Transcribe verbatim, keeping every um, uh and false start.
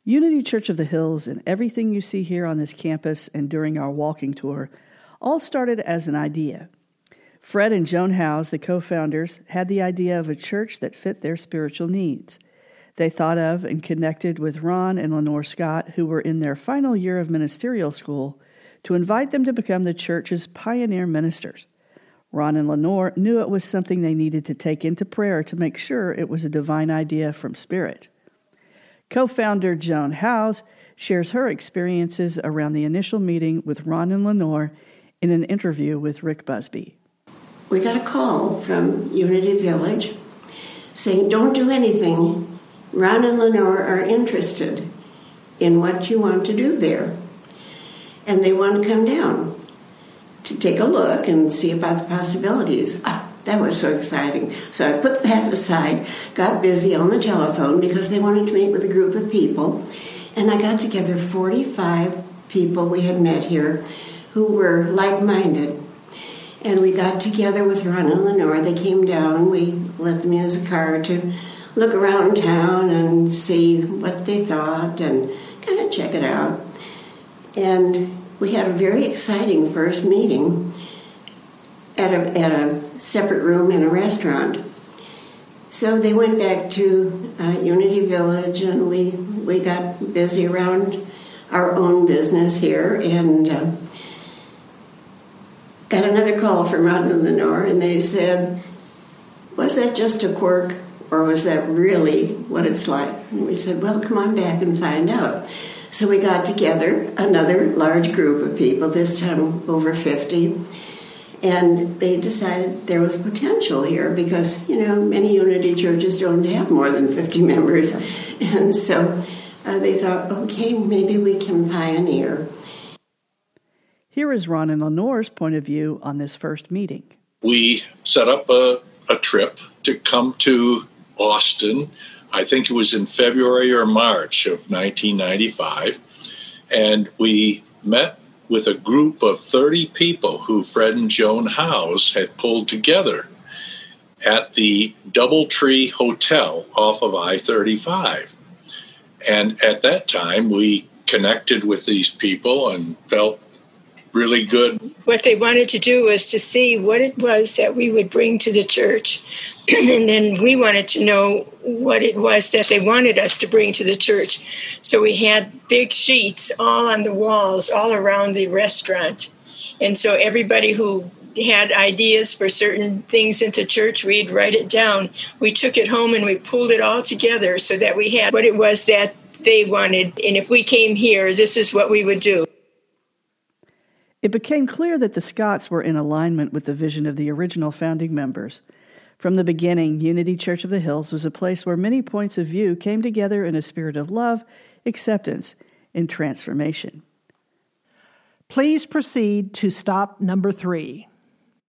Unity Church of the Hills and everything you see here on this campus and during our walking tour all started as an idea. Fred and Joan Howes, the co-founders, had the idea of a church that fit their spiritual needs. They thought of and connected with Ron and Lenore Scott, who were in their final year of ministerial school, to invite them to become the church's pioneer ministers. Ron and Lenore knew it was something they needed to take into prayer to make sure it was a divine idea from Spirit. Co-founder Joan Howes shares her experiences around the initial meeting with Ron and Lenore in an interview with Rick Busby. We got a call from Unity Village saying, don't do anything. Ron and Lenore are interested in what you want to do there. And they want to come down to take a look and see about the possibilities. Ah, that was so exciting. So I put that aside, got busy on the telephone because they wanted to meet with a group of people. And I got together forty-five people we had met here who were like-minded. And we got together with Ron and Lenore. They came down. We let them use a car to look around town and see what they thought and kind of check it out. And we had a very exciting first meeting at a, at a separate room in a restaurant. So they went back to uh, Unity Village, and we, we got busy around our own business here, and uh, got another call from Ron and Lenore, and they said, was that just a quirk, or was that really what it's like? And we said, well, come on back and find out. So we got together, another large group of people, this time over fifty, and they decided there was potential here because, you know, many Unity churches don't have more than fifty members. And so uh, they thought, okay, maybe we can pioneer. Here is Ron and Lenore's point of view on this first meeting. We set up a, a trip to come to Austin. I think it was in February or March of nineteen ninety-five, and we met with a group of thirty people who Fred and Joan Howes had pulled together at the Doubletree Hotel off of I thirty-five. And at that time, we connected with these people and felt really good. What they wanted to do was to see what it was that we would bring to the church. And then we wanted to know what it was that they wanted us to bring to the church. So we had big sheets all on the walls, all around the restaurant. And so everybody who had ideas for certain things into church, we'd write it down. We took it home and we pulled it all together so that we had what it was that they wanted. And if we came here, this is what we would do. It became clear that the Scotts were in alignment with the vision of the original founding members. From the beginning, Unity Church of the Hills was a place where many points of view came together in a spirit of love, acceptance, and transformation. Please proceed to stop number three.